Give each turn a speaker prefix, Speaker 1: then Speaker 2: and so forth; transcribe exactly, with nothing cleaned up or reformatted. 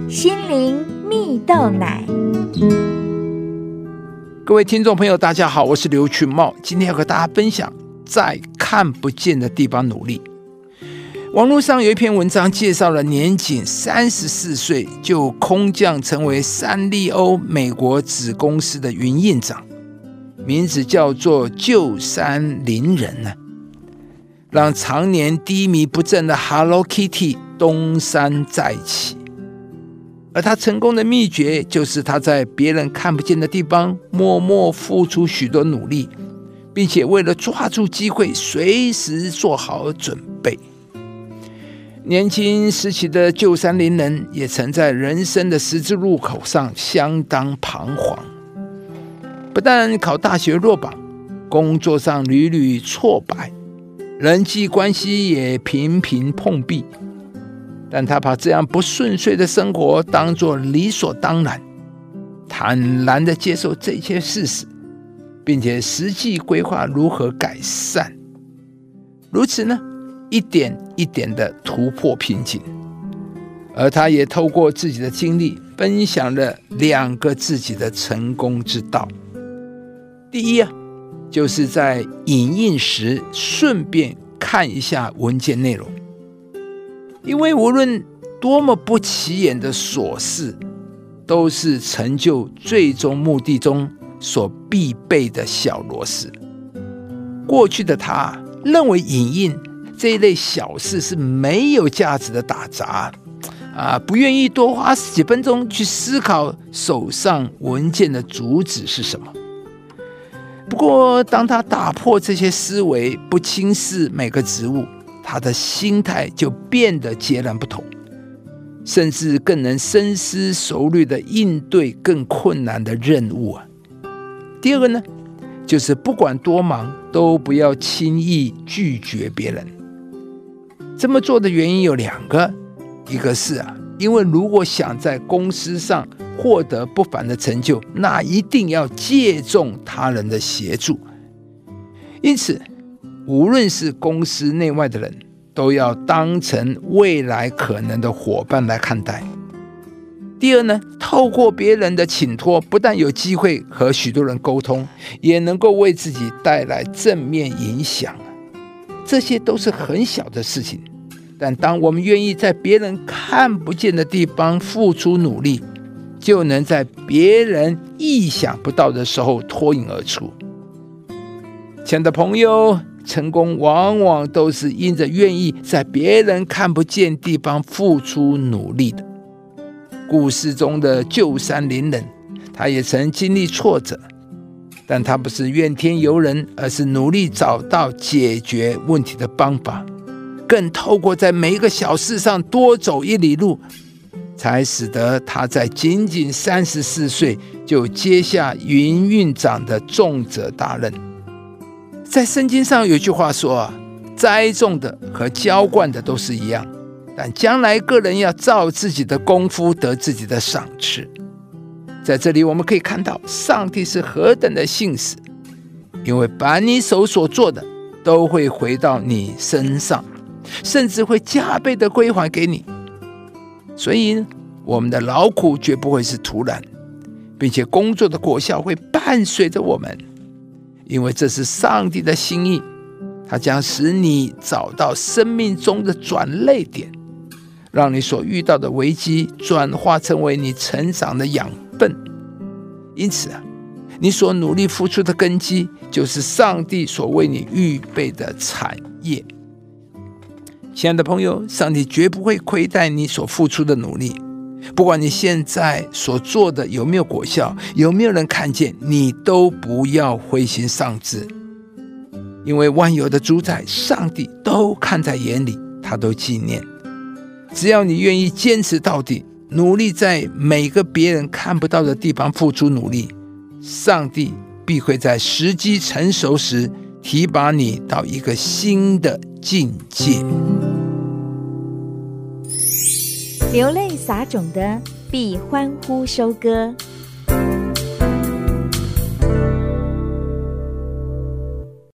Speaker 1: 心灵蜜豆奶。
Speaker 2: 各位听众朋友大家好，我是刘群茂，今天要和大家分享在看不见的地方努力。网络上有一篇文章介绍了年仅三十四岁就空降成为三丽鸥美国子公司的营运长，名字叫做鸠山林人呢，让常年低迷不振的 Hello Kitty 东山再起。而他成功的秘诀就是他在别人看不见的地方默默付出许多努力，并且为了抓住机会随时做好准备。年轻时期的鸠山林人也曾在人生的十字路口上相当彷徨，不但考大学落榜，工作上屡屡挫败，人际关系也频频碰壁，但他把这样不顺遂的生活当作理所当然，坦然地接受这些事实，并且实际规划如何改善。如此呢，一点一点地突破瓶颈。而他也透过自己的经历，分享了两个自己的成功之道。第一啊，就是在影印时顺便看一下文件内容。因为无论多么不起眼的琐事，都是成就最终目的中所必备的小螺丝。过去的他认为影印这一类小事是没有价值的打杂，啊，不愿意多花几分钟去思考手上文件的主旨是什么。不过当他打破这些思维，不轻视每个职务，他的心态就变得截然不同，甚至更能深思熟虑地应对更困难的任务啊。第二个呢，就是不管多忙，都不要轻易拒绝别人。这么做的原因有两个，一个是啊，因为如果想在公司上获得不凡的成就，那一定要借重他人的协助。因此无论是公司内外的人，都要当成未来可能的伙伴来看待。第二呢，透过别人的请托，不但有机会和许多人沟通，也能够为自己带来正面影响。这些都是很小的事情，但当我们愿意在别人看不见的地方付出努力，就能在别人意想不到的时候脱颖而出。亲爱的朋友，成功往往都是因着愿意在别人看不见地方付出努力的。故事中的鸠山林人，他也曾经历挫折，但他不是怨天尤人，而是努力找到解决问题的方法，更透过在每一个小事上多走一里路，才使得他在仅仅三十四岁就接下营运长的重责大任。在圣经上有句话说啊，栽种的和浇灌的都是一样，但将来个人要照自己的功夫得自己的赏赐。在这里我们可以看到上帝是何等的信实，因为把你手所做的都会回到你身上，甚至会加倍的归还给你。所以我们的劳苦绝不会是徒然，并且工作的果效会伴随着我们，因为这是上帝的心意，他将使你找到生命中的转捩点，让你所遇到的危机转化成为你成长的养分。因此啊，你所努力付出的根基，就是上帝所为你预备的产业。亲爱的朋友，上帝绝不会亏待你所付出的努力，不管你现在所做的有没有果效，有没有人看见，你都不要灰心丧志，因为万有的主宰上帝都看在眼里，他都纪念。只要你愿意坚持到底，努力在每个别人看不到的地方付出努力，上帝必会在时机成熟时提拔你到一个新的境界。
Speaker 1: 流泪撒种的必欢呼收割。